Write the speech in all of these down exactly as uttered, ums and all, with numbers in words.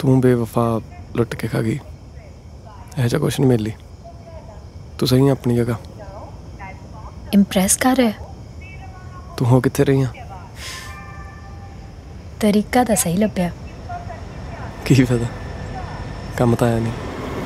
तू बेवफा लुट के खा गई, ऐसा जा कुछ नहीं मेरे लिए। तू सही है अपनी जगह। इंप्रेस कर रहा है तू हो कितने रही हैं? तरीका तो सही लभ्या। की फायदा, कम तो आया नहीं।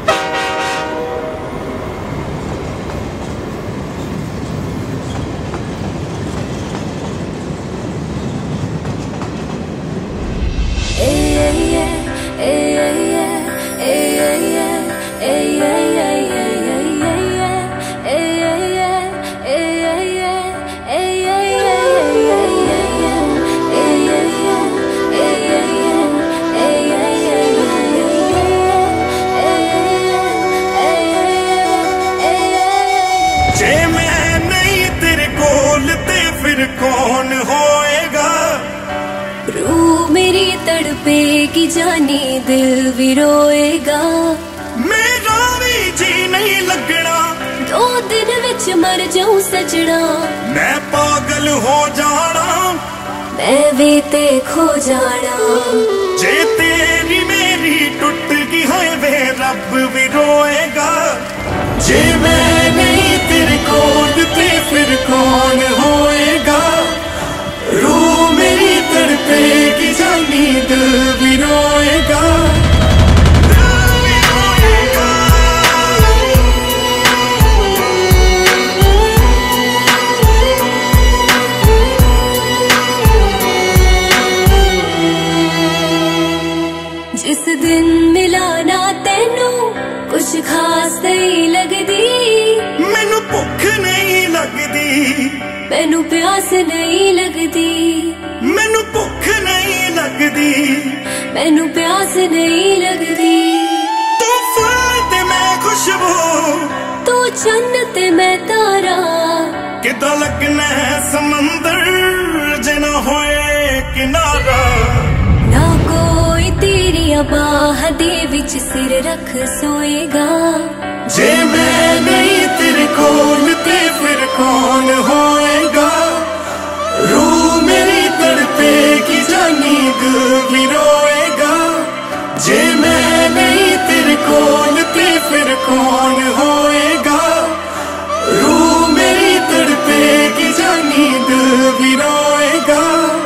कौन होएगा? रूह मेरी तड़पेगी जानी दिल भी रोएगा। मेरा भी जी नहीं लगना, दो दिन विच मर जाऊं सजना। मैं पागल हो जाना, मैं भी ते खो जाना। जे तेरी मेरी टूट गई है वे रब भी रोएगा। जे मैं नहीं तेरे कोल ते फिर कौन होएगा? रूह मेरी तड़पेगी जानी दिल भी रोएगा। जिस दिन मिला ना तेनू कुछ खास नहीं लगदी। मैनू भुख नहीं लगदी, मैनू प्यास नहीं लगदी। मैनू भुख नहीं लगदी, मैनू प्यास नहीं लगदी। तू फूल ते मैं खुशबू, तू चन्न ते मैं तारा। किदा लगना है समंदर जे ना होए किनारा। ना कोई तेरी बाह दे विच सिर रख सोएगा। जे मैं नहीं तेरे कोल ते फिर कौन होएगा? रूह मेरी तड़पेगी जानी दिल भी रोएगा। जे मैं नहीं तेरे कोल ते फिर कौन होएगा? रूह मेरी तड़पेगी जानी दिल भी रोएगा।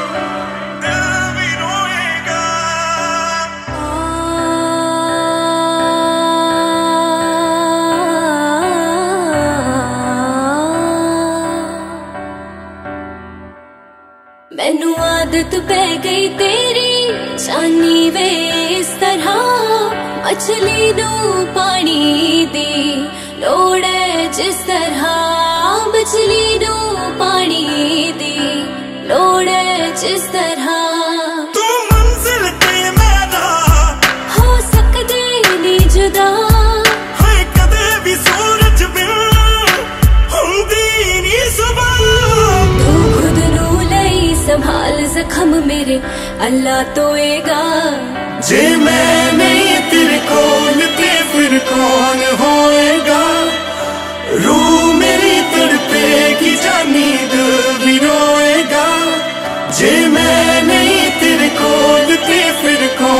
मैनू आदत पै गई तेरी जानी वे इस तरह। मछली नू पानी दी लोड़ है जिस तरह। मछली नू पानी दी लोड़ है जिस तरह। तू मंजिल ते मेरा हो सकदे नी जुदा। है कदे भी सूरज बिन हुंदी नी सुबह। तू खुद नू लई संभाल जख्म मेरे अल्लाह तोएगा। जे मैं नहीं तेरे कोल ते फिर कौन होएगा? रूह मेरी तड़पेगी जानी दिल भी रोएगा। जे मैं नहीं तेरे कोल ते फिर कौन